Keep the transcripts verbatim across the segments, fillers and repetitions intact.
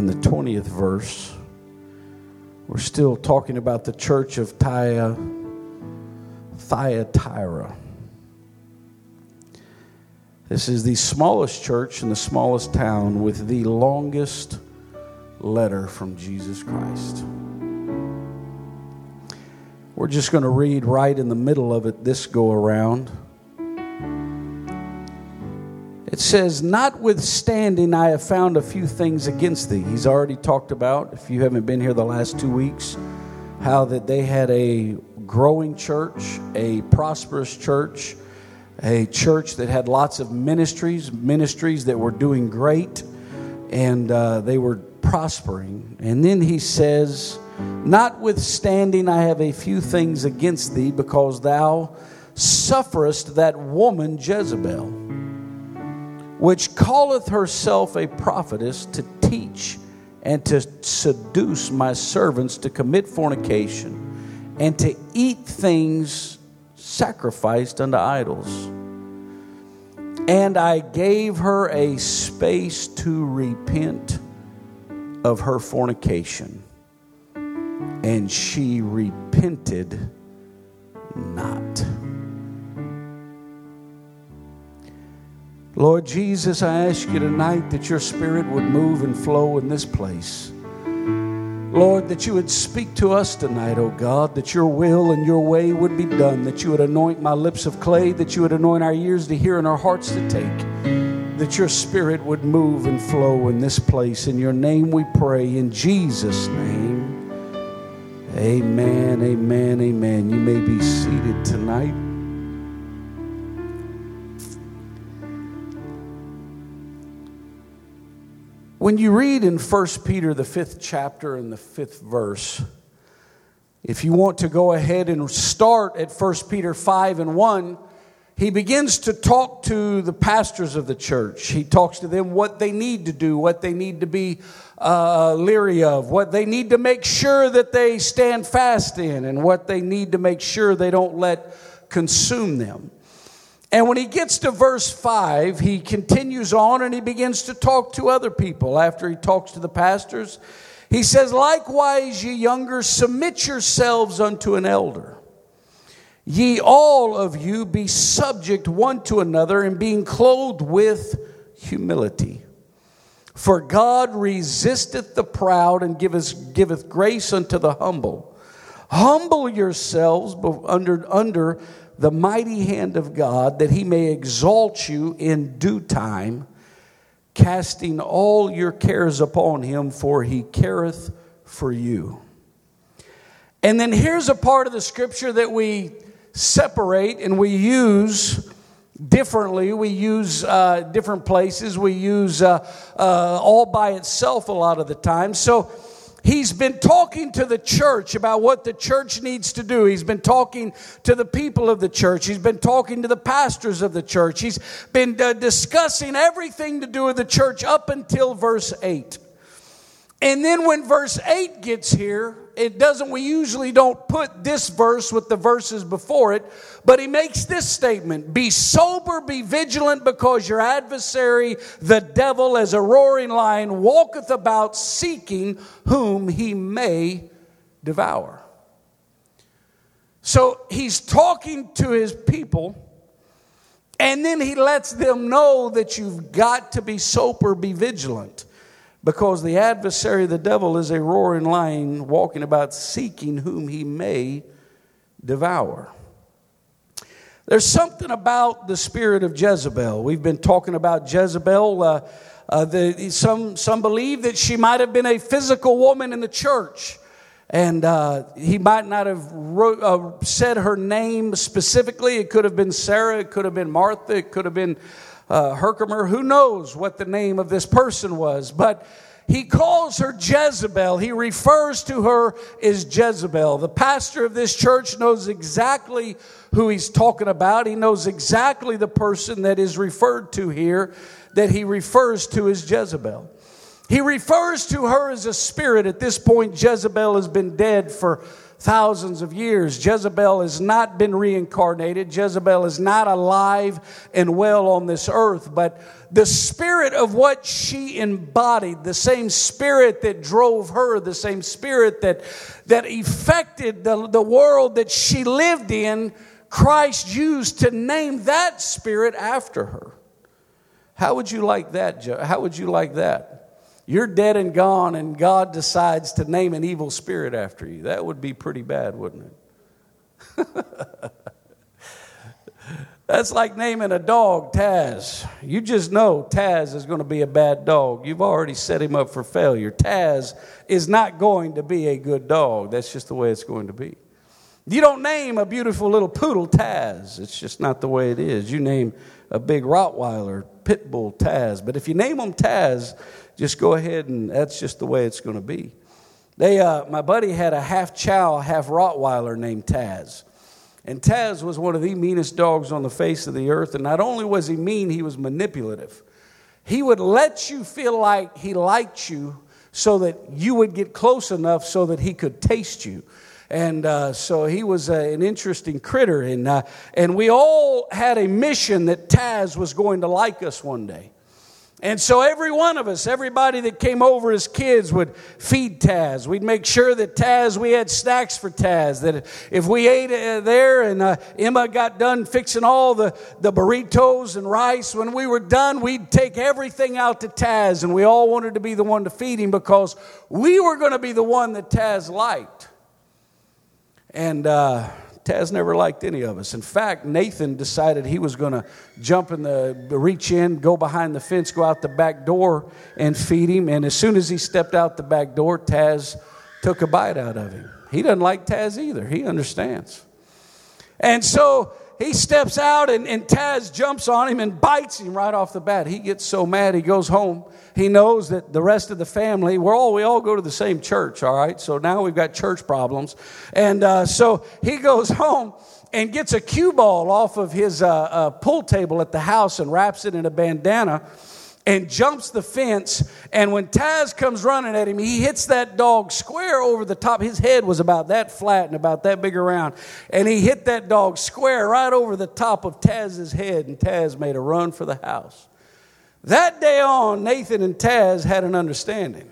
and the twentieth verse. We're still talking about the church of Thyatira. Thyatira. This is the smallest church in the smallest town with the longest letter from Jesus Christ. We're just going to read right in the middle of it this go around. It says, notwithstanding, I have found a few things against thee. He's already talked about, if you haven't been here the last two weeks, how that they had a growing church, a prosperous church, a church that had lots of ministries, ministries that were doing great, and uh, they were prospering. And then he says, notwithstanding, I have a few things against thee, because thou sufferest that woman Jezebel, which calleth herself a prophetess, to teach and to seduce my servants to commit fornication and to eat things sacrificed unto idols. And I gave her a space to repent of her fornication, and she repented not. Lord Jesus, I ask you tonight that your Spirit would move and flow in this place. Lord, that you would speak to us tonight, oh God, that your will and your way would be done, that you would anoint my lips of clay, that you would anoint our ears to hear and our hearts to take, that your Spirit would move and flow in this place. In your name we pray, in Jesus' name. Amen, amen, amen. You may be seated tonight. When you read in First Peter, the fifth chapter and the fifth verse, if you want to go ahead and start at First Peter five and one, he begins to talk to the pastors of the church. He talks to them what they need to do, what they need to be uh, leery of, what they need to make sure that they stand fast in, and what they need to make sure they don't let consume them. And when he gets to verse five, he continues on and he begins to talk to other people. After he talks to the pastors, he says, likewise, ye younger, submit yourselves unto an elder. Ye all of you be subject one to another, and being clothed with humility. For God resisteth the proud, and giveth, giveth grace unto the humble. Humble yourselves under under the mighty hand of God, that he may exalt you in due time, casting all your cares upon him, for he careth for you. And then here's a part of the scripture that we separate and we use differently. We use uh, different places. We use uh, uh, all by itself a lot of the time. So he's been talking to the church about what the church needs to do. He's been talking to the people of the church. He's been talking to the pastors of the church. He's been uh, discussing everything to do with the church up until verse eight. And then when verse eight gets here, it doesn't, we usually don't put this verse with the verses before it, but he makes this statement: be sober, be vigilant, because your adversary, the devil, as a roaring lion, walketh about seeking whom he may devour. So he's talking to his people, and then he lets them know that you've got to be sober, be vigilant. Because the adversary, the devil, is a roaring lion walking about seeking whom he may devour. There's something about the spirit of Jezebel. We've been talking about Jezebel. Uh, uh, the, some, some believe that she might have been a physical woman in the church. And uh, he might not have wrote, uh, said her name specifically. It could have been Sarah. It could have been Martha. It could have been Uh, Herkimer. Who knows what the name of this person was, but he calls her Jezebel. He refers to her as Jezebel. The pastor of this church knows exactly who he's talking about. He knows exactly the person that is referred to here, that he refers to as Jezebel. He refers to her as a spirit. At this point, Jezebel has been dead for thousands of years. Jezebel has not been reincarnated. Jezebel is not alive and well on this earth, but the spirit of what she embodied, the same spirit that drove her, the same spirit that, that affected the, the world that she lived in, Christ used to name that spirit after her. How would you like that, Joe? How would you like that? You're dead and gone, and God decides to name an evil spirit after you. That would be pretty bad, wouldn't it? That's like naming a dog Taz. You just know Taz is going to be a bad dog. You've already set him up for failure. Taz is not going to be a good dog. That's just the way it's going to be. You don't name a beautiful little poodle Taz. It's just not the way it is. You name a big Rottweiler, pit bull Taz. But if you name them Taz, just go ahead and that's just the way it's going to be. They, uh, my buddy had a half Chow, half Rottweiler named Taz. And Taz was one of the meanest dogs on the face of the earth. And not only was he mean, he was manipulative. He would let you feel like he liked you so that you would get close enough so that he could taste you. And uh, so he was uh, an interesting critter. And, uh, and we all had a mission that Taz was going to like us one day. And so every one of us, everybody that came over as kids would feed Taz. We'd make sure that Taz, we had snacks for Taz. That if we ate uh, there and uh, Emma got done fixing all the, the burritos and rice, when we were done, we'd take everything out to Taz. And we all wanted to be the one to feed him because we were going to be the one that Taz liked. And uh, Taz never liked any of us. In fact, Nathan decided he was going to jump in the, reach in, go behind the fence, go out the back door and feed him. And as soon as he stepped out the back door, Taz took a bite out of him. He doesn't like Taz either. He understands. And so he steps out and, and Taz jumps on him and bites him right off the bat. He gets so mad, he goes home. He knows that the rest of the family, we're all, we all go to the same church, all right? So now we've got church problems. And uh, so he goes home and gets a cue ball off of his uh, uh, pool table at the house and wraps it in a bandana and jumps the fence. And when Taz comes running at him, he hits that dog square over the top. His head was about that flat and about that big around. And he hit that dog square right over the top of Taz's head. And Taz made a run for the house. That day on, Nathan and Taz had an understanding.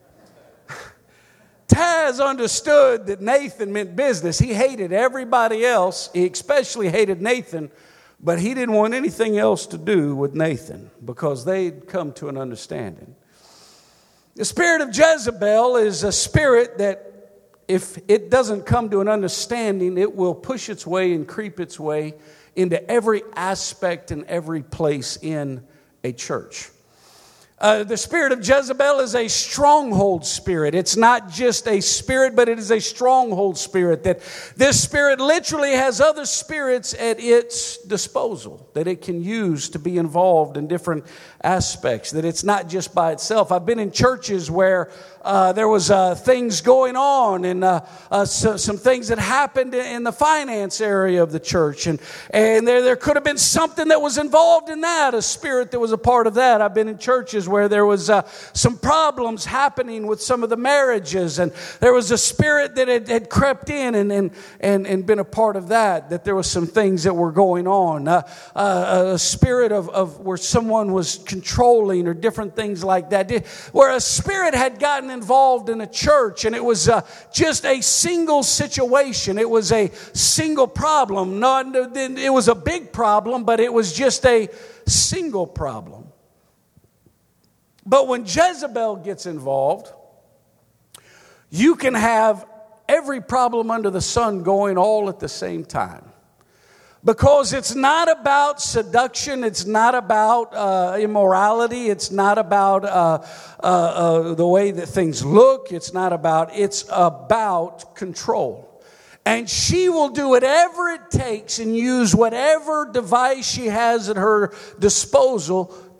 Taz understood that Nathan meant business. He hated everybody else. He especially hated Nathan, but he didn't want anything else to do with Nathan because they'd come to an understanding. The spirit of Jezebel is a spirit that if it doesn't come to an understanding, it will push its way and creep its way into every aspect and every place in a church. Uh, the spirit of Jezebel is a stronghold spirit. It's not just a spirit, but it is a stronghold spirit. That this spirit literally has other spirits at its disposal that it can use to be involved in different aspects. That it's not just by itself. I've been in churches where uh, there was uh, things going on and uh, uh, so, some things that happened in the finance area of the church, and and there there could have been something that was involved in that, a spirit that was a part of that. I've been in churches where there was uh, some problems happening with some of the marriages, and there was a spirit that had, had crept in and, and and and been a part of that. That there was some things that were going on, uh, uh, a spirit of of where someone was controlling or different things like that, where a spirit had gotten involved in a church, and it was uh, just a single situation. It was a single problem. Not it was a big problem, but it was just a single problem. But when Jezebel gets involved, you can have every problem under the sun going all at the same time. Because it's not about seduction, it's not about uh, immorality, it's not about uh, uh, uh, the way that things look, it's not about, it's about control. And she will do whatever it takes and use whatever device she has at her disposal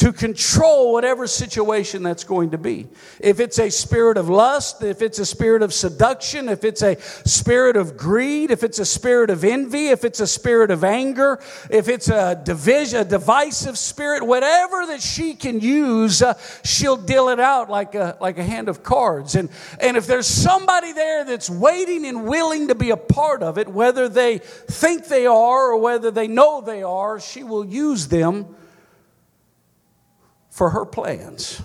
to control whatever situation that's going to be. If it's a spirit of lust, if it's a spirit of seduction, if it's a spirit of greed, if it's a spirit of envy, if it's a spirit of anger, if it's a division, a divisive spirit, whatever that she can use, uh, she'll deal it out like a like a hand of cards. And and if there's somebody there that's waiting and willing to be a part of it, whether they think they are or whether they know they are, she will use them for her plans.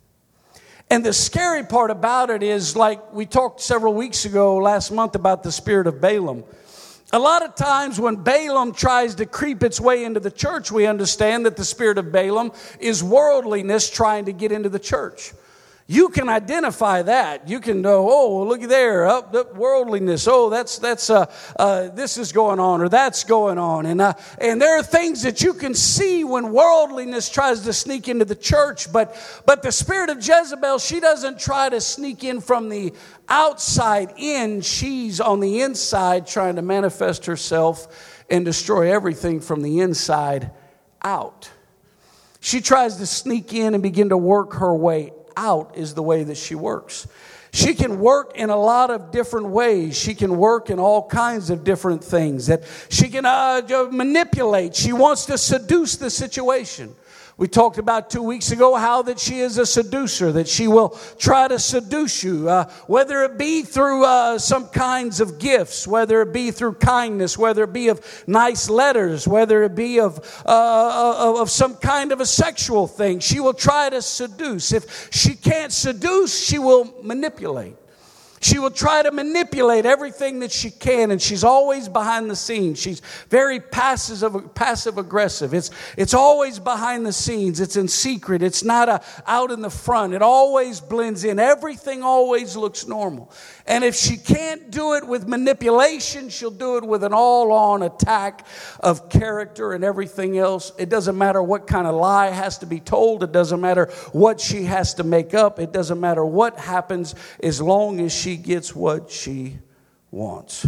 And the scary part about it is, like we talked several weeks ago, last month, about the spirit of Balaam. A lot of times when Balaam tries to creep its way into the church, we understand that the spirit of Balaam is worldliness trying to get into the church. You can identify that. You can know, oh, look there, up oh, worldliness. Oh, that's that's uh, uh, this is going on, or that's going on, and uh, and there are things that you can see when worldliness tries to sneak into the church. But but the spirit of Jezebel, she doesn't try to sneak in from the outside in. She's on the inside trying to manifest herself and destroy everything from the inside out. She tries to sneak in and begin to work her way out is the way that she works. She can work in a lot of different ways. She can work in all kinds of different things that she can uh, manipulate. She wants to seduce the situation. We talked about two weeks ago how that she is a seducer, that she will try to seduce you, uh, whether it be through uh, some kinds of gifts, whether it be through kindness, whether it be of nice letters, whether it be of, uh, of some kind of a sexual thing. She will try to seduce. If she can't seduce, she will manipulate. She will try to manipulate everything that she can, and she's always behind the scenes. She's very passive, passive aggressive. It's it's always behind the scenes. It's in secret. It's not a, out in the front. It always blends in. Everything always looks normal. And if she can't do it with manipulation, she'll do it with an all-on attack of character and everything else. It doesn't matter what kind of lie has to be told. It doesn't matter what she has to make up. It doesn't matter what happens as long as she gets what she wants.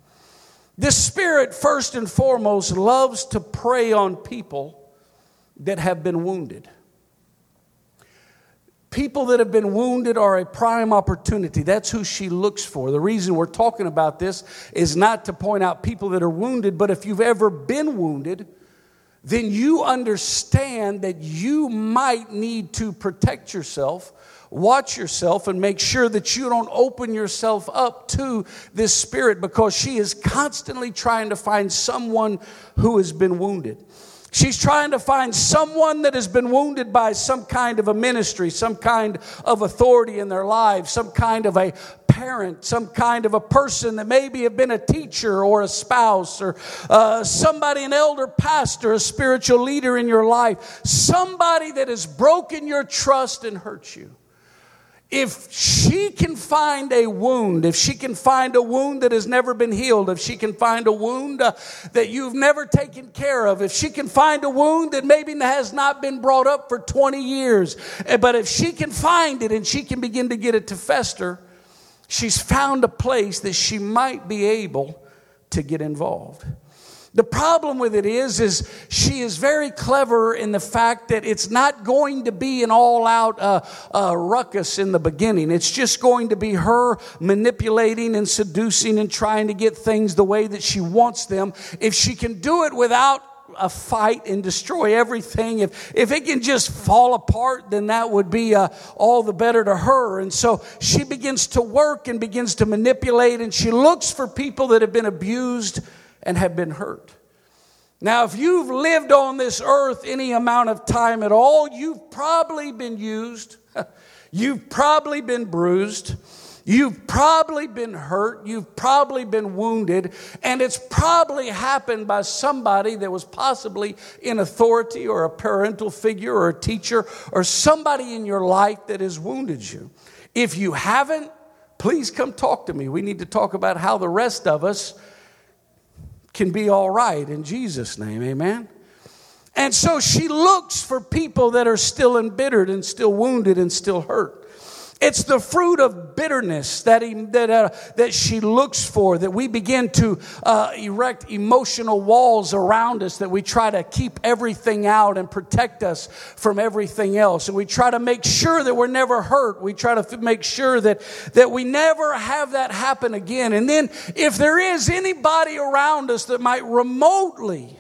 This spirit, first and foremost, loves to prey on people that have been wounded. People that have been wounded are a prime opportunity. That's who she looks for. The reason we're talking about this is not to point out people that are wounded, but if you've ever been wounded, then you understand that you might need to protect yourself, watch yourself, and make sure that you don't open yourself up to this spirit, because she is constantly trying to find someone who has been wounded. She's trying to find someone that has been wounded by some kind of a ministry, some kind of authority in their lives, some kind of a parent, some kind of a person that maybe have been a teacher or a spouse or uh, somebody, an elder pastor, a spiritual leader in your life, somebody that has broken your trust and hurt you. If she can find a wound, if she can find a wound that has never been healed, if she can find a wound uh, that you've never taken care of, if she can find a wound that maybe has not been brought up for twenty years, but if she can find it and she can begin to get it to fester, she's found a place that she might be able to get involved. The problem with it is, is she is very clever in the fact that it's not going to be an all-out uh, uh, ruckus in the beginning. It's just going to be her manipulating and seducing and trying to get things the way that she wants them. If she can do it without a fight and destroy everything, if if it can just fall apart, then that would be uh, all the better to her. And so she begins to work and begins to manipulate, and she looks for people that have been abused and have been hurt. Now, if you've lived on this earth any amount of time at all, you've probably been used. You've probably been bruised. You've probably been hurt. You've probably been wounded. And it's probably happened by somebody that was possibly in authority, or a parental figure, or a teacher, or somebody in your life that has wounded you. If you haven't, please come talk to me. We need to talk about how the rest of us can be all right in Jesus' name, amen? And so she looks for people that are still embittered and still wounded and still hurt. It's the fruit of bitterness that he, that uh, that she looks for, that we begin to uh, erect emotional walls around us, that we try to keep everything out and protect us from everything else. And we try to make sure that we're never hurt. We try to f- make sure that, that we never have that happen again. And then if there is anybody around us that might remotely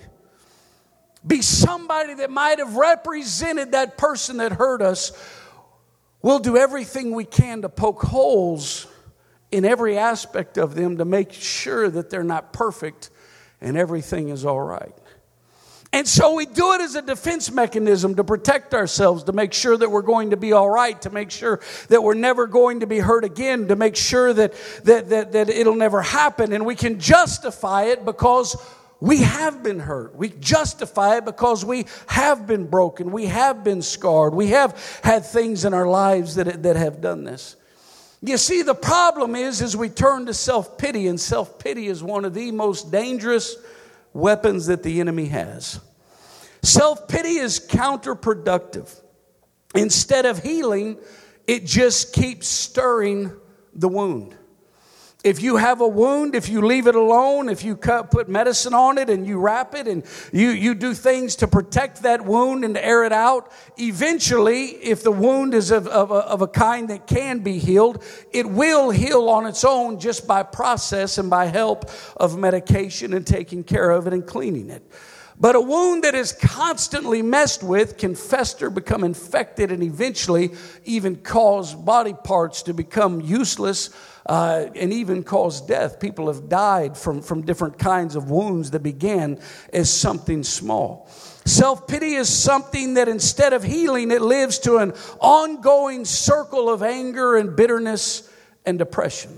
be somebody that might have represented that person that hurt us, we'll do everything we can to poke holes in every aspect of them to make sure that they're not perfect and everything is all right. And so we do it as a defense mechanism to protect ourselves, to make sure that we're going to be all right, to make sure that we're never going to be hurt again, to make sure that that that, that it'll never happen. And we can justify it because we have been hurt. We justify it because we have been broken. We have been scarred. We have had things in our lives that, that have done this. You see, the problem is, is we turn to self-pity, and self-pity is one of the most dangerous weapons that the enemy has. Self-pity is counterproductive. Instead of healing, it just keeps stirring the wound. If you have a wound, if you leave it alone, if you cut, put medicine on it and you wrap it and you, you do things to protect that wound and to air it out, eventually, if the wound is of, of, a, of a kind that can be healed, it will heal on its own just by process and by help of medication and taking care of it and cleaning it. But a wound that is constantly messed with can fester, become infected, and eventually even cause body parts to become useless, uh, and even cause death. People have died from, from different kinds of wounds that began as something small. Self-pity is something that instead of healing, it lives to an ongoing circle of anger and bitterness and depression.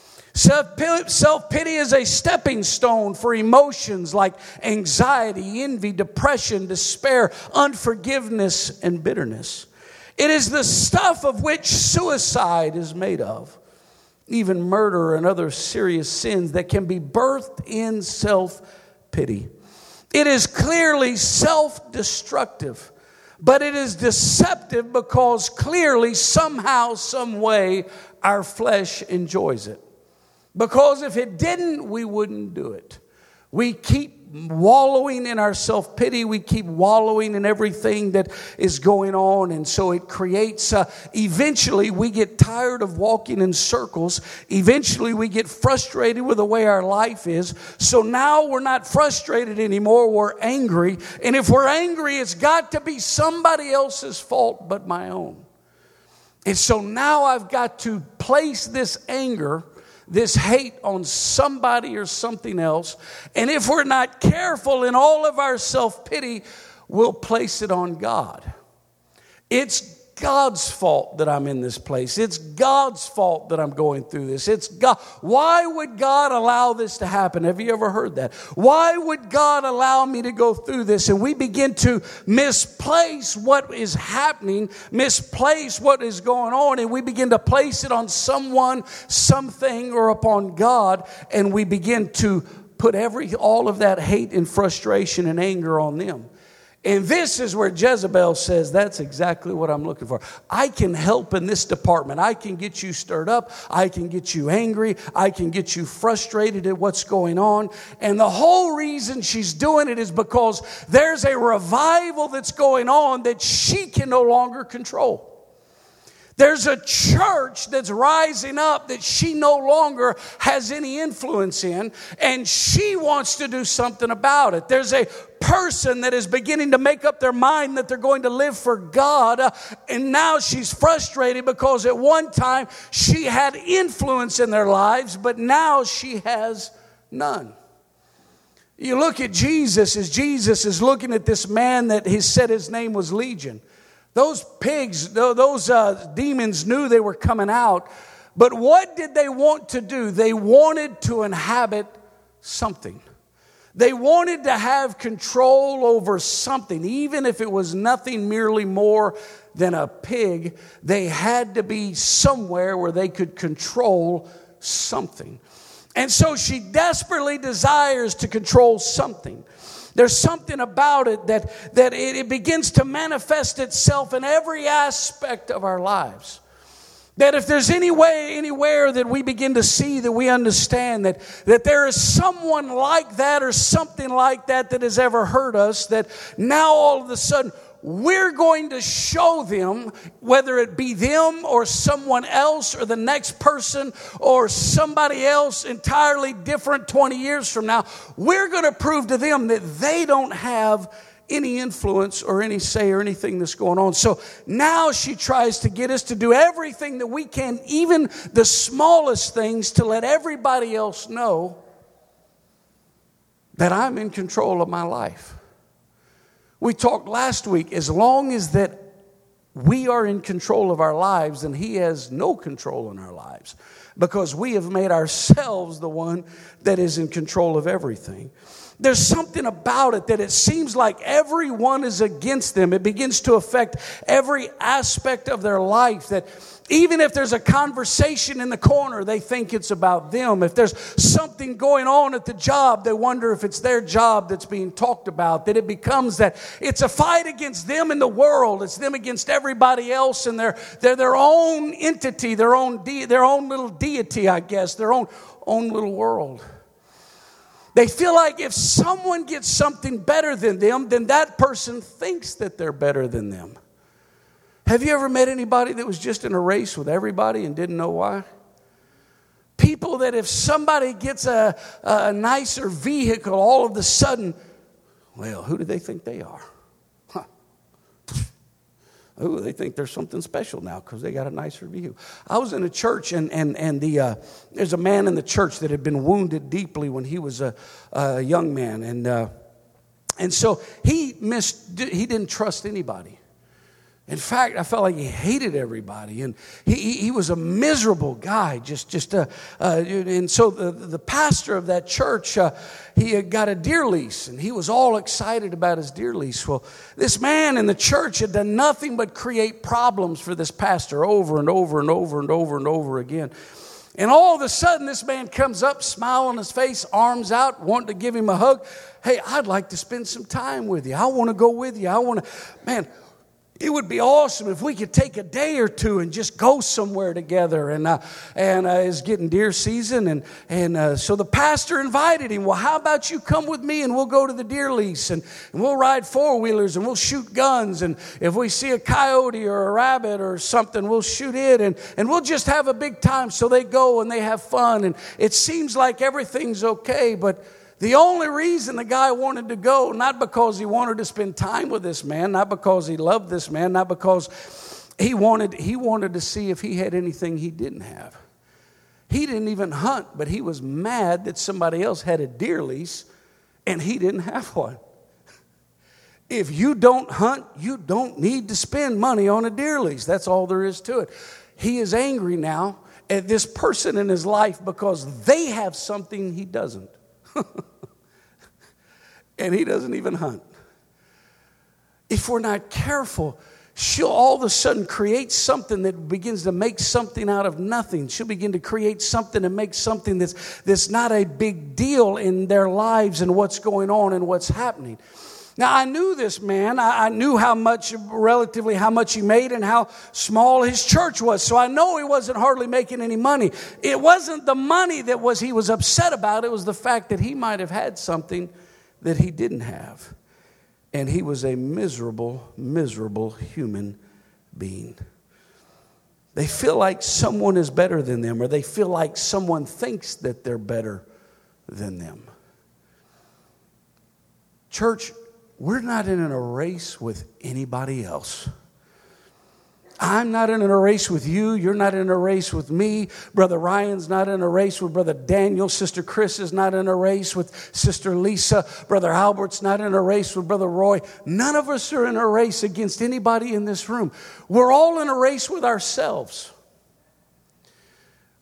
Self-pity is a stepping stone for emotions like anxiety, envy, depression, despair, unforgiveness, and bitterness. It is the stuff of which suicide is made of, even murder and other serious sins that can be birthed in self-pity. It is clearly self-destructive, but it is deceptive because clearly, somehow, some way, our flesh enjoys it. Because if it didn't, we wouldn't do it. We keep wallowing in our self-pity. We keep wallowing in everything that is going on. And so it creates, uh, eventually we get tired of walking in circles. Eventually we get frustrated with the way our life is. So now we're not frustrated anymore. We're angry. And if we're angry, it's got to be somebody else's fault but my own. And so now I've got to place this anger, this hate on somebody or something else. And if we're not careful in all of our self-pity, we'll place it on God. It's God's fault that I'm in this place. It's God's fault that I'm going through this. It's God. Why would God allow this to happen? Have you ever heard that? Why would God allow me to go through this? And we begin to misplace what is happening, misplace what is going on, and we begin to place it on someone, something, or upon God, and we begin to put every all of that hate and frustration and anger on them. And this is where Jezebel says, that's exactly what I'm looking for. I can help in this department. I can get you stirred up. I can get you angry. I can get you frustrated at what's going on. And the whole reason she's doing it is because there's a revival that's going on that she can no longer control. There's a church that's rising up that she no longer has any influence in, and she wants to do something about it. There's a person that is beginning to make up their mind that they're going to live for God, uh, and now she's frustrated because at one time she had influence in their lives, but now she has none. You look at Jesus as Jesus is looking at this man that he said his name was Legion. Those pigs, those uh, demons knew they were coming out. But what did they want to do? They wanted to inhabit something. They wanted to have control over something. Even if it was nothing merely more than a pig, they had to be somewhere where they could control something. And so she desperately desires to control something. There's something about it that, that it, it begins to manifest itself in every aspect of our lives. That if there's any way, anywhere that we begin to see, that we understand that, that there is someone like that or something like that that has ever hurt us, that now all of a sudden we're going to show them, whether it be them or someone else or the next person or somebody else entirely different twenty years from now, we're going to prove to them that they don't have any influence or any say or anything that's going on. So now she tries to get us to do everything that we can, even the smallest things, to let everybody else know that I'm in control of my life. We talked last week, as long as that we are in control of our lives, then he has no control in our lives, because we have made ourselves the one that is in control of everything. There's something about it that it seems like everyone is against them. It begins to affect every aspect of their life, that even if there's a conversation in the corner, they think it's about them. If there's something going on at the job, they wonder if it's their job that's being talked about. That it becomes that it's a fight against them in the world. It's them against everybody else, and they're, they're their own entity, their own de- their own little deity, I guess, their own, own little world. They feel like if someone gets something better than them, then that person thinks that they're better than them. Have you ever met anybody that was just in a race with everybody and didn't know why? People that if somebody gets a, a nicer vehicle, all of a sudden, well, who do they think they are? Huh. Oh, they think there's something special now because they got a nicer vehicle. I was in a church, and and and the uh, there's a man in the church that had been wounded deeply when he was a, a young man, and uh, and so he missed. He didn't trust anybody. In fact, I felt like he hated everybody, and he, he, he was a miserable guy. Just, just, uh, uh, and so the, the pastor of that church, uh, he had got a deer lease, and he was all excited about his deer lease. Well, this man in the church had done nothing but create problems for this pastor over and over and over and over and over again. And all of a sudden, this man comes up, smile on his face, arms out, wanting to give him a hug. Hey, I'd like to spend some time with you. I want to go with you. I want to, man. It would be awesome if we could take a day or two and just go somewhere together. And uh, and uh, it's getting deer season, and and uh, so the pastor invited him. Well, how about you come with me and we'll go to the deer lease, and, and we'll ride four wheelers and we'll shoot guns, and if we see a coyote or a rabbit or something, we'll shoot it, and and we'll just have a big time. So they go and they have fun, and it seems like everything's okay, but the only reason the guy wanted to go, not because he wanted to spend time with this man, not because he loved this man, not because he wanted, he wanted to see if he had anything he didn't have. He didn't even hunt, but he was mad that somebody else had a deer lease and he didn't have one. If you don't hunt, you don't need to spend money on a deer lease. That's all there is to it. He is angry now at this person in his life because they have something he doesn't. And he doesn't even hunt. If we're not careful, she'll all of a sudden create something that begins to make something out of nothing. She'll begin to create something and make something that's, that's not a big deal in their lives and what's going on and what's happening. Now, I knew this man. I, I knew how much, relatively how much he made and how small his church was. So I know he wasn't hardly making any money. It wasn't the money that was he was upset about. It was the fact that he might have had something that he didn't have. And he was a miserable, miserable human being. They feel like someone is better than them, or they feel like someone thinks that they're better than them. Church, we're not in a race with anybody else. I'm not in a race with you. You're not in a race with me. Brother Ryan's not in a race with Brother Daniel. Sister Chris is not in a race with Sister Lisa. Brother Albert's not in a race with Brother Roy. None of us are in a race against anybody in this room. We're all in a race with ourselves.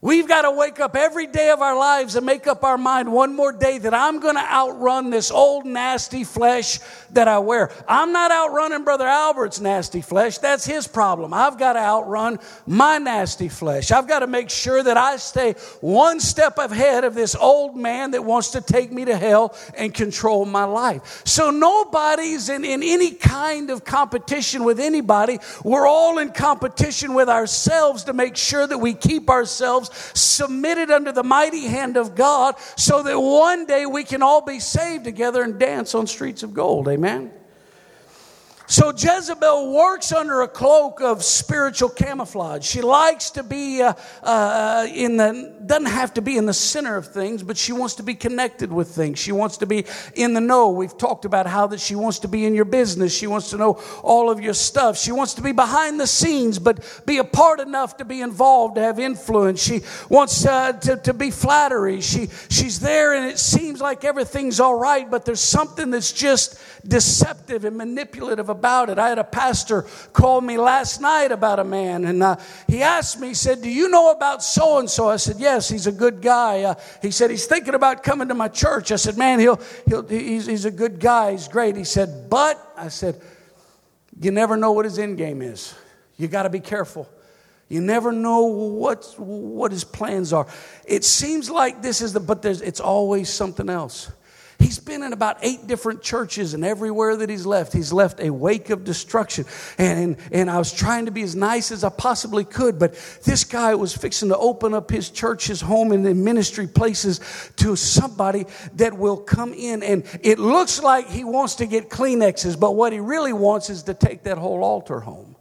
We've got to wake up every day of our lives and make up our mind one more day that I'm going to outrun this old nasty flesh that I wear. I'm not outrunning Brother Albert's nasty flesh. That's his problem. I've got to outrun my nasty flesh. I've got to make sure that I stay one step ahead of this old man that wants to take me to hell and control my life. So nobody's in, in any kind of competition with anybody. We're all in competition with ourselves to make sure that we keep ourselves submitted under the mighty hand of God so that one day we can all be saved together and dance on streets of gold. Amen. So Jezebel works under a cloak of spiritual camouflage. She likes to be uh, uh, in the, doesn't have to be in the center of things, but she wants to be connected with things. She wants to be in the know. We've talked about how that she wants to be in your business. She wants to know all of your stuff. She wants to be behind the scenes, but be a part enough to be involved, to have influence. She wants uh, to, to be flattery. She, she's there and it seems like everything's all right, but there's something that's just deceptive and manipulative about it. I had a pastor call me last night about a man, and uh, he asked me, he said, do you know about so-and-so? I said, yes, he's a good guy. Uh, he said, he's thinking about coming to my church. I said, man, he'll, he'll, he's, he's a good guy. He's great. He said, but, I said, you never know what his end game is. You got to be careful. You never know what, what his plans are. It seems like this is the, but there's, it's always something else. He's been in about eight different churches, and everywhere that he's left, he's left a wake of destruction. And, and, and I was trying to be as nice as I possibly could, but this guy was fixing to open up his church, his home, and the ministry places to somebody that will come in. And it looks like he wants to get Kleenexes, but what he really wants is to take that whole altar home.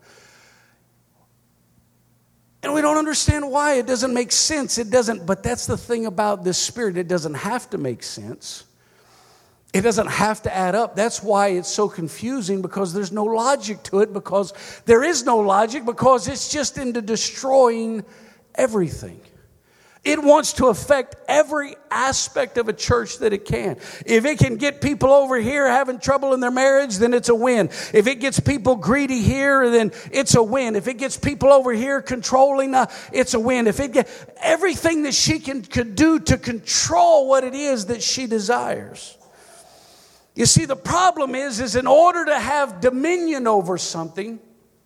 And we don't understand why. It doesn't make sense. It doesn't, but that's the thing about this spirit. It doesn't have to make sense. It doesn't have to add up. That's why it's so confusing, because there's no logic to it, because there is no logic, because it's just into destroying everything. It wants to affect every aspect of a church that it can. If it can get people over here having trouble in their marriage, then it's a win. If it gets people greedy here, then it's a win. If it gets people over here controlling, uh, it's a win. If it get everything that she can could do to control what it is that she desires. You see, the problem is, is in order to have dominion over something,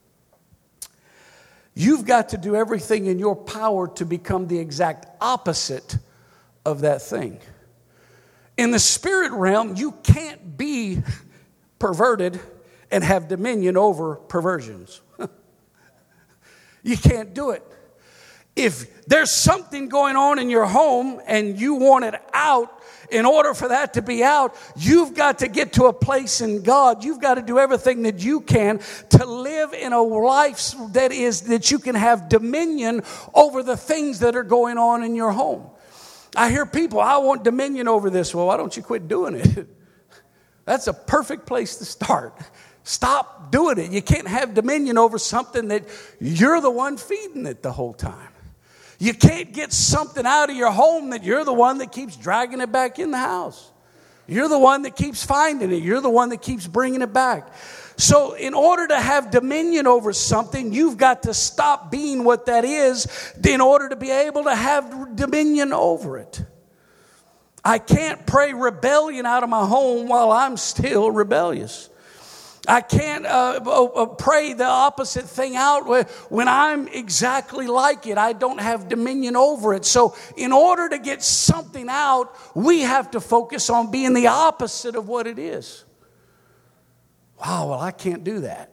you've got to do everything in your power to become the exact opposite of that thing. In the spirit realm, you can't be perverted and have dominion over perversions. You can't do it. If there's something going on in your home and you want it out, in order for that to be out, you've got to get to a place in God. You've got to do everything that you can to live in a life that is that you can have dominion over the things that are going on in your home. I hear people, I want dominion over this. Well, why don't you quit doing it? That's a perfect place to start. Stop doing it. You can't have dominion over something that you're the one feeding it the whole time. You can't get something out of your home that you're the one that keeps dragging it back in the house. You're the one that keeps finding it. You're the one that keeps bringing it back. So in order to have dominion over something, you've got to stop being what that is in order to be able to have dominion over it. I can't pray rebellion out of my home while I'm still rebellious. I can't uh, uh, pray the opposite thing out when I'm exactly like it. I don't have dominion over it. So in order to get something out, we have to focus on being the opposite of what it is. Wow, well, I can't do that.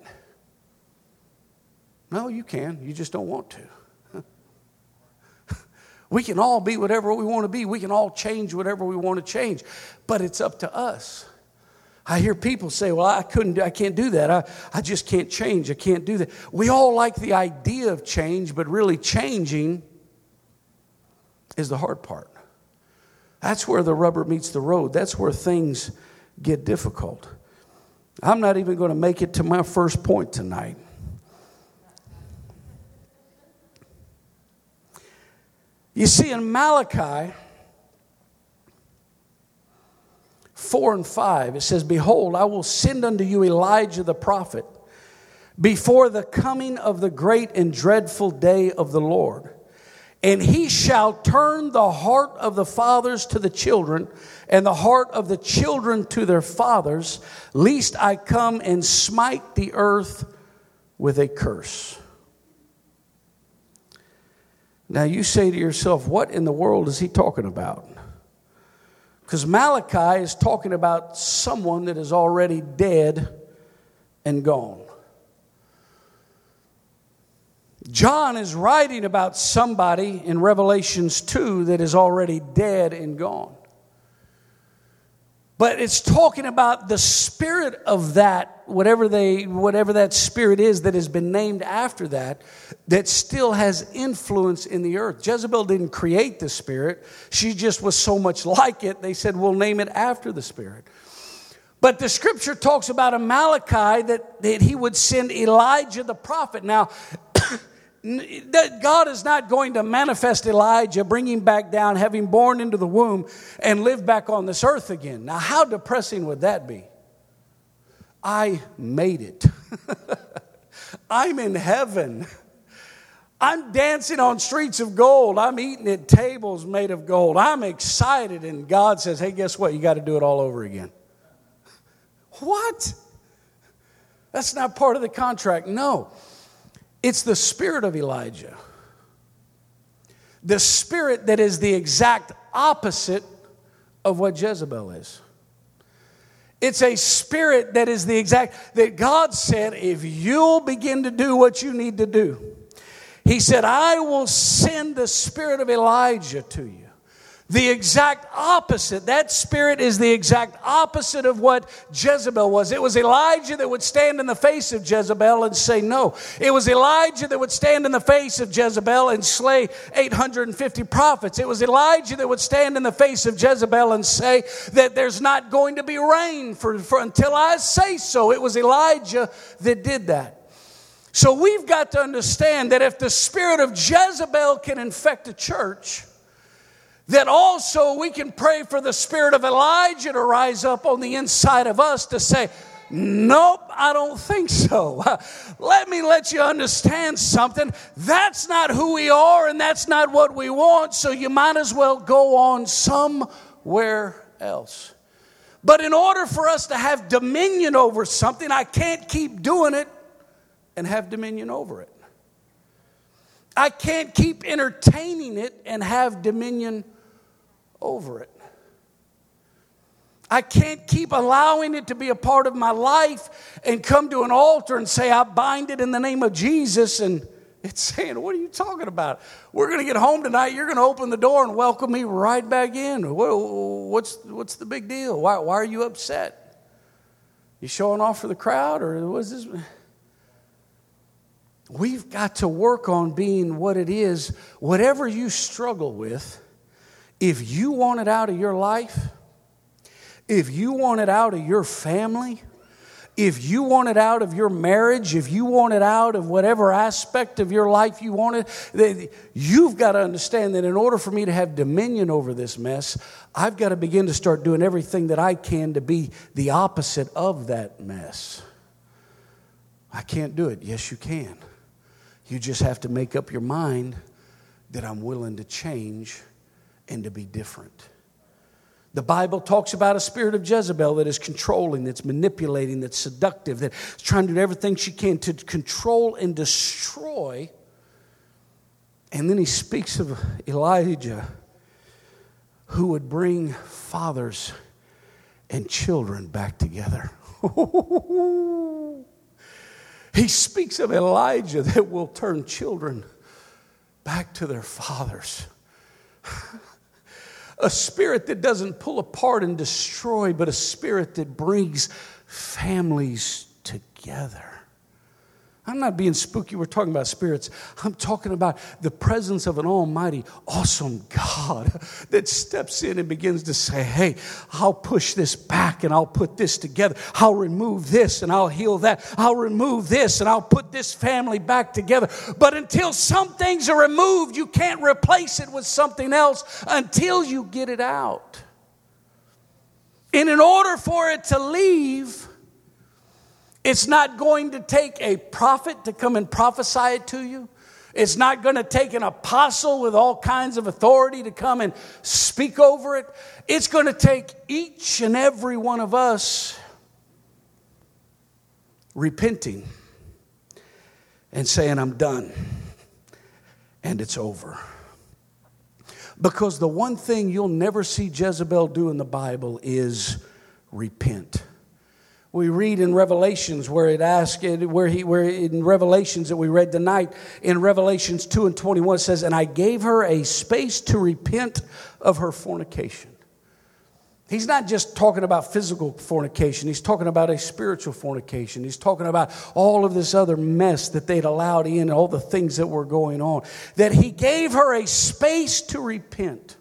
No, you can. You just don't want to. We can all be whatever we want to be. We can all change whatever we want to change. But it's up to us. I hear people say, well, I couldn't, I can't do that. I, I just can't change. I can't do that. We all like the idea of change, but really changing is the hard part. That's where the rubber meets the road. That's where things get difficult. I'm not even going to make it to my first point tonight. You see, in Malachi four and five, it says, behold, I will send unto you Elijah the prophet before the coming of the great and dreadful day of the Lord. And he shall turn the heart of the fathers to the children, and the heart of the children to their fathers, lest I come and smite the earth with a curse. Now you say to yourself, what in the world is he talking about? Because Malachi is talking about someone that is already dead and gone. John is writing about somebody in Revelations two that is already dead and gone. But it's talking about the spirit of that, whatever they, whatever that spirit is that has been named after that, that still has influence in the earth. Jezebel didn't create the spirit. She just was so much like it, they said, we'll name it after the spirit. But the scripture talks about a Malachi that, that he would send Elijah the prophet. Now, God is not going to manifest Elijah, bring him back down, have him born into the womb, and live back on this earth again. Now, how depressing would that be? I made it. I'm in heaven. I'm dancing on streets of gold. I'm eating at tables made of gold. I'm excited, and God says, hey, guess what? You got to do it all over again. What? That's not part of the contract. No. It's the spirit of Elijah. The spirit that is the exact opposite of what Jezebel is. It's a spirit that is the exact, that God said, if you'll begin to do what you need to do, he said, I will send the spirit of Elijah to you. The exact opposite. That spirit is the exact opposite of what Jezebel was. It was Elijah that would stand in the face of Jezebel and say no. It was Elijah that would stand in the face of Jezebel and slay eight hundred fifty prophets. It was Elijah that would stand in the face of Jezebel and say that there's not going to be rain for, for until I say so. It was Elijah that did that. So we've got to understand that if the spirit of Jezebel can infect a church, that also we can pray for the spirit of Elijah to rise up on the inside of us to say, nope, I don't think so. Let me let you understand something. That's not who we are and that's not what we want, so you might as well go on somewhere else. But in order for us to have dominion over something, I can't keep doing it and have dominion over it. I can't keep entertaining it and have dominion over it. I can't keep allowing it to be a part of my life and come to an altar and say, I bind it in the name of Jesus. And it's saying, what are you talking about? We're going to get home tonight. You're going to open the door and welcome me right back in. What's, what's the big deal? Why, why are you upset? You showing off for the crowd, or what's this? We've got to work on being what it is. Whatever you struggle with, if you want it out of your life, if you want it out of your family, if you want it out of your marriage, if you want it out of whatever aspect of your life you want it, you've got to understand that in order for me to have dominion over this mess, I've got to begin to start doing everything that I can to be the opposite of that mess. I can't do it. Yes, you can. You just have to make up your mind that I'm willing to change and to be different. The Bible talks about a spirit of Jezebel that is controlling, that's manipulating, that's seductive, that's trying to do everything she can to control and destroy. And then he speaks of Elijah, who would bring fathers and children back together. He speaks of Elijah that will turn children back to their fathers. A spirit that doesn't pull apart and destroy, but a spirit that brings families together. I'm not being spooky. We're talking about spirits. I'm talking about the presence of an almighty, awesome God that steps in and begins to say, hey, I'll push this back and I'll put this together. I'll remove this and I'll heal that. I'll remove this and I'll put this family back together. But until some things are removed, you can't replace it with something else until you get it out. And in order for it to leave, it's not going to take a prophet to come and prophesy it to you. It's not going to take an apostle with all kinds of authority to come and speak over it. It's going to take each and every one of us repenting and saying, I'm done. And it's over. Because the one thing you'll never see Jezebel do in the Bible is repent. We read in Revelations where it asks, where he, where in Revelations that we read tonight, in Revelations two and twenty-one, it says, and I gave her a space to repent of her fornication. He's not just talking about physical fornication. He's talking about a spiritual fornication. He's talking about all of this other mess that they'd allowed in, all the things that were going on. That he gave her a space to repent.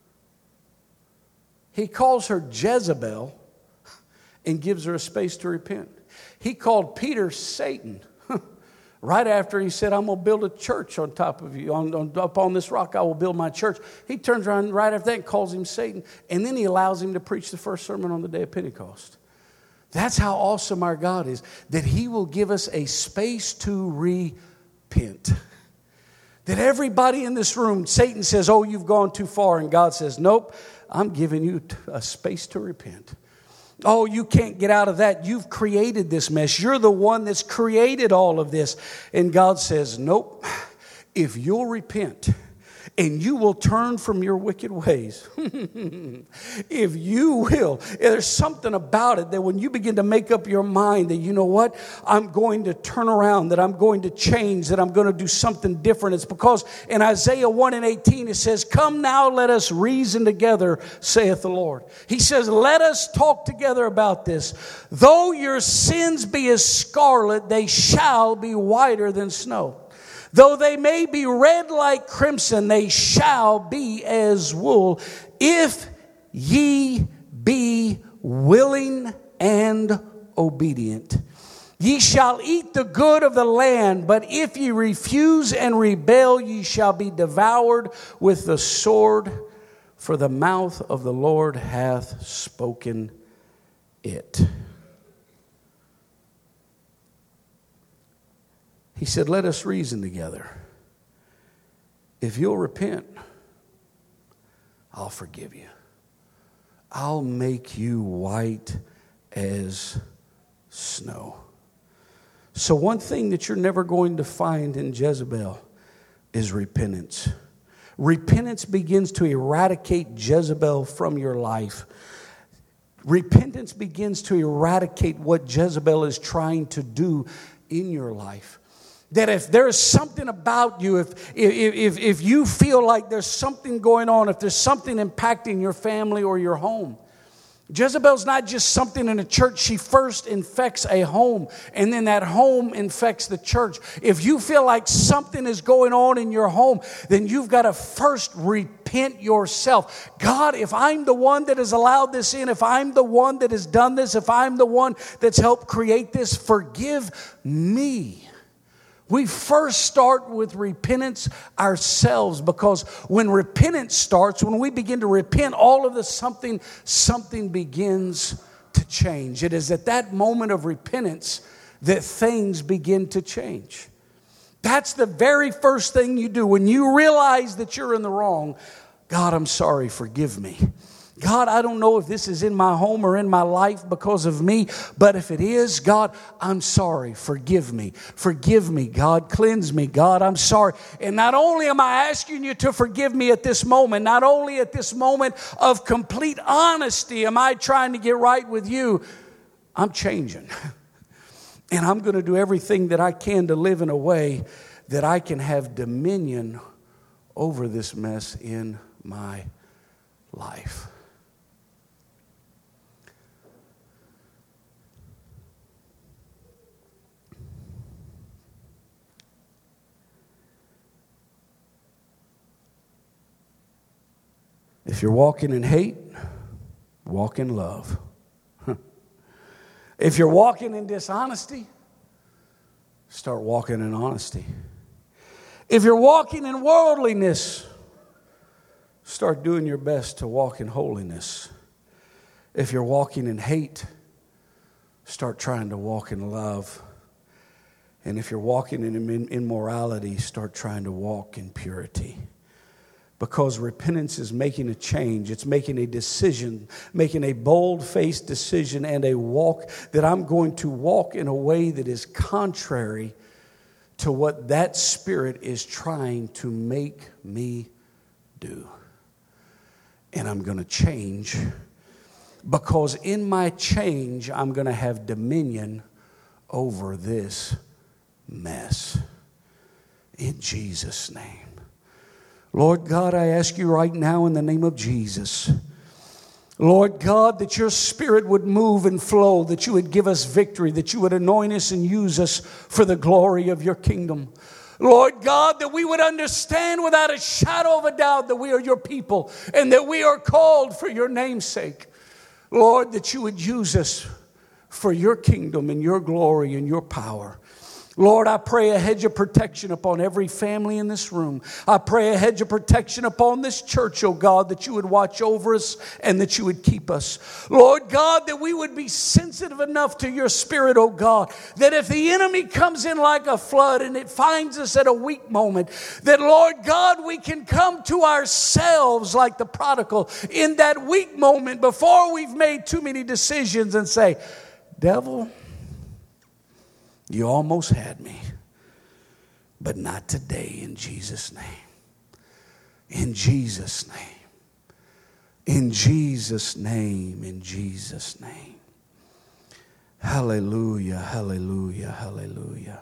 He calls her Jezebel and gives her a space to repent. He called Peter Satan right after he said, I'm going to build a church on top of you. On, on, up on this rock I will build my church. He turns around right after that and calls him Satan. And then he allows him to preach the first sermon on the day of Pentecost. That's how awesome our God is. That he will give us a space to repent. That everybody in this room, Satan says, oh, you've gone too far. And God says, nope, I'm giving you a space to repent. Oh, you can't get out of that. You've created this mess. You're the one that's created all of this. And God says, nope, if you'll repent and you will turn from your wicked ways, if you will, there's something about it that when you begin to make up your mind that, you know what, I'm going to turn around, that I'm going to change, that I'm going to do something different. It's because in Isaiah one and eighteen, it says, come now, let us reason together, saith the Lord. He says, let us talk together about this. Though your sins be as scarlet, they shall be whiter than snow. Though they may be red like crimson, they shall be as wool. If ye be willing and obedient, ye shall eat the good of the land. But if ye refuse and rebel, ye shall be devoured with the sword. For the mouth of the Lord hath spoken it. He said, let us reason together. If you'll repent, I'll forgive you. I'll make you white as snow. So one thing that you're never going to find in Jezebel is repentance. Repentance begins to eradicate Jezebel from your life. Repentance begins to eradicate what Jezebel is trying to do in your life. That if there's something about you, if, if, if, if you feel like there's something going on, if there's something impacting your family or your home, Jezebel's not just something in a church. She first infects a home, and then that home infects the church. If you feel like something is going on in your home, then you've got to first repent yourself. God, if I'm the one that has allowed this in, if I'm the one that has done this, if I'm the one that's helped create this, forgive me. We first start with repentance ourselves, because when repentance starts, when we begin to repent, all of the something, something begins to change. It is at that moment of repentance that things begin to change. That's the very first thing you do. When you realize that you're in the wrong, God, I'm sorry, forgive me. God, I don't know if this is in my home or in my life because of me, but if it is, God, I'm sorry. Forgive me. Forgive me, God. Cleanse me, God. I'm sorry. And not only am I asking you to forgive me at this moment, not only at this moment of complete honesty am I trying to get right with you, I'm changing. And I'm going to do everything that I can to live in a way that I can have dominion over this mess in my life. If you're walking in hate, walk in love. If you're walking in dishonesty, start walking in honesty. If you're walking in worldliness, start doing your best to walk in holiness. If you're walking in hate, start trying to walk in love. And if you're walking in immorality, start trying to walk in purity. Because repentance is making a change. It's making a decision, making a bold-faced decision and a walk that I'm going to walk in a way that is contrary to what that spirit is trying to make me do. And I'm going to change, because in my change, I'm going to have dominion over this mess. In Jesus' name. Lord God, I ask you right now in the name of Jesus, Lord God, that your spirit would move and flow, that you would give us victory, that you would anoint us and use us for the glory of your kingdom. Lord God, that we would understand without a shadow of a doubt that we are your people and that we are called for your name's sake. Lord, that you would use us for your kingdom and your glory and your power. Lord, I pray a hedge of protection upon every family in this room. I pray a hedge of protection upon this church, oh God, that you would watch over us and that you would keep us. Lord God, that we would be sensitive enough to your spirit, oh God, that if the enemy comes in like a flood and it finds us at a weak moment, that Lord God, we can come to ourselves like the prodigal in that weak moment before we've made too many decisions and say, devil, you almost had me, but not today, in Jesus' name. In Jesus' name. In Jesus' name. In Jesus' name. Hallelujah, hallelujah, hallelujah.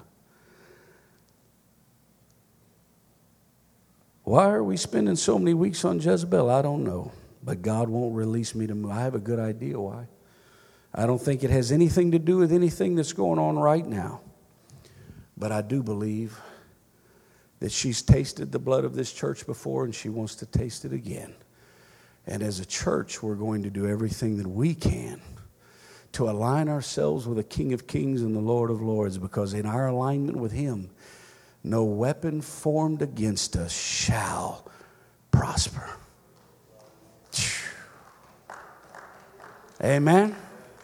Why are we spending so many weeks on Jezebel? I don't know, but God won't release me to move. I have a good idea why. I don't think it has anything to do with anything that's going on right now. But I do believe that she's tasted the blood of this church before and she wants to taste it again. And as a church, we're going to do everything that we can to align ourselves with the King of Kings and the Lord of Lords, because in our alignment with him, no weapon formed against us shall prosper. Amen.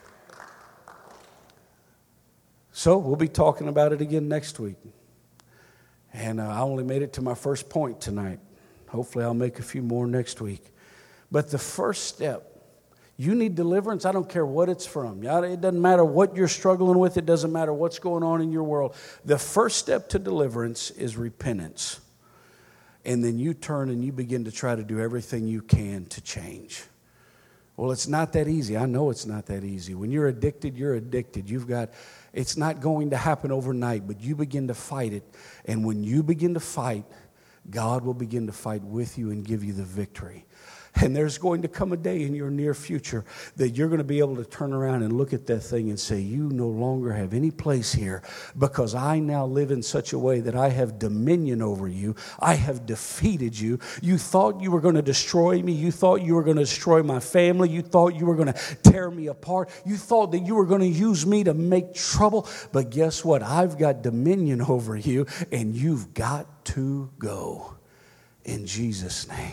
So we'll be talking about it again next week. And uh, I only made it to my first point tonight. Hopefully I'll make a few more next week. But the first step, you need deliverance. I don't care what it's from. It doesn't matter what you're struggling with. It doesn't matter what's going on in your world. The first step to deliverance is repentance. And then you turn and you begin to try to do everything you can to change. Well, it's not that easy. I know it's not that easy. When you're addicted, you're addicted. You've got, it's not going to happen overnight, but you begin to fight it. And when you begin to fight, God will begin to fight with you and give you the victory. And there's going to come a day in your near future that you're going to be able to turn around and look at that thing and say, you no longer have any place here, because I now live in such a way that I have dominion over you. I have defeated you. You thought you were going to destroy me. You thought you were going to destroy my family. You thought you were going to tear me apart. You thought that you were going to use me to make trouble. But guess what? I've got dominion over you, and you've got to go in Jesus' name.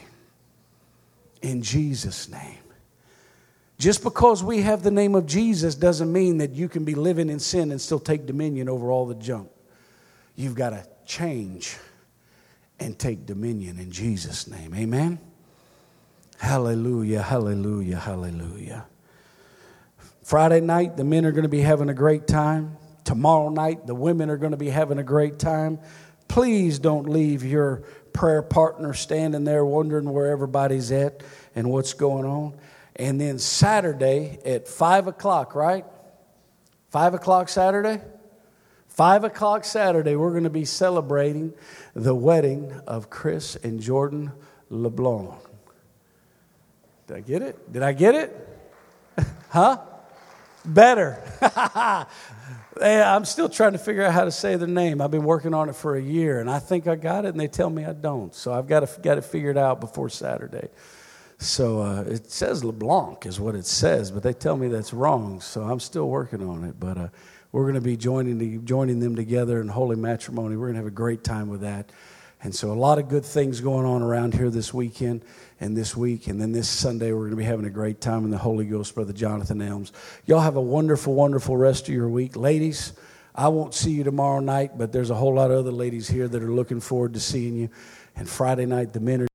In Jesus' name. Just because we have the name of Jesus doesn't mean that you can be living in sin and still take dominion over all the junk. You've got to change and take dominion in Jesus' name. Amen? Hallelujah, hallelujah, hallelujah. Friday night, the men are going to be having a great time. Tomorrow night, the women are going to be having a great time. Please don't leave your prayer partner standing there wondering where everybody's at and what's going on. And then Saturday at five o'clock, right? five o'clock Saturday? five o'clock Saturday, we're going to be celebrating the wedding of Chris and Jordan LeBlanc. Did I get it? Did I get it? Huh? Better. I'm still trying to figure out how to say their name. I've been working on it for a year, and I think I got it, and they tell me I don't. So I've got to get it figured out before Saturday. So uh, it says LeBlanc is what it says, but they tell me that's wrong. So I'm still working on it. But uh, we're going to be joining the, joining them together in holy matrimony. We're going to have a great time with that. And so a lot of good things going on around here this weekend and this week. And then this Sunday, we're going to be having a great time in the Holy Ghost, Brother Jonathan Elms. Y'all have a wonderful, wonderful rest of your week. Ladies, I won't see you tomorrow night, but there's a whole lot of other ladies here that are looking forward to seeing you. And Friday night, the men are